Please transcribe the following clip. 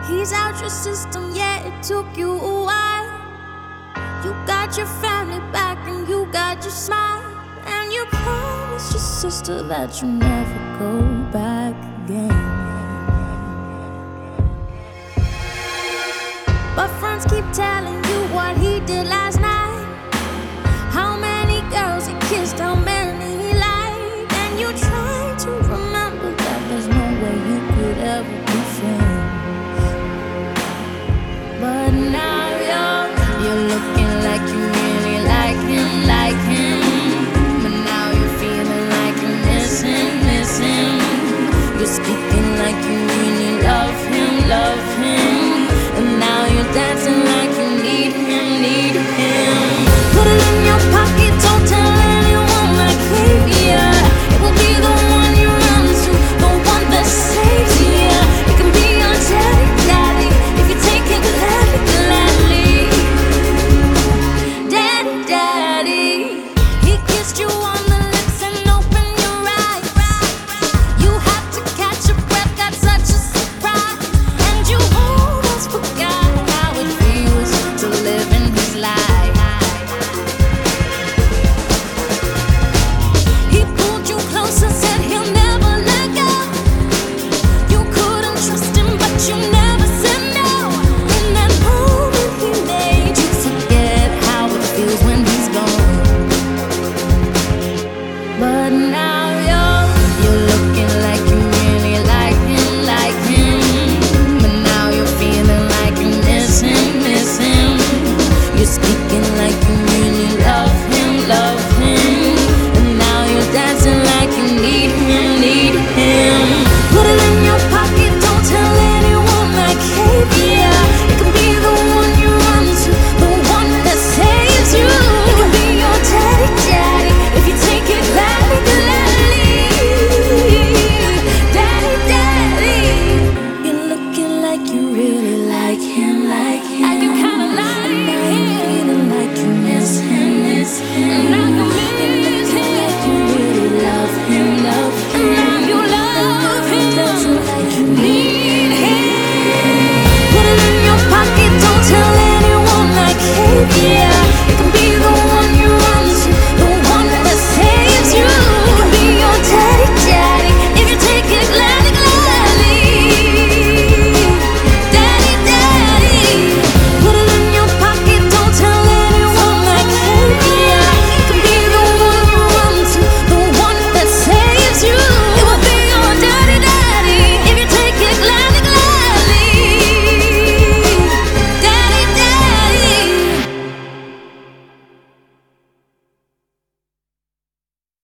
He's out your system, yeah, it took you a while. You got your family back and you got your smile. And you promised your sister that you'll never go back again. But friends keep telling you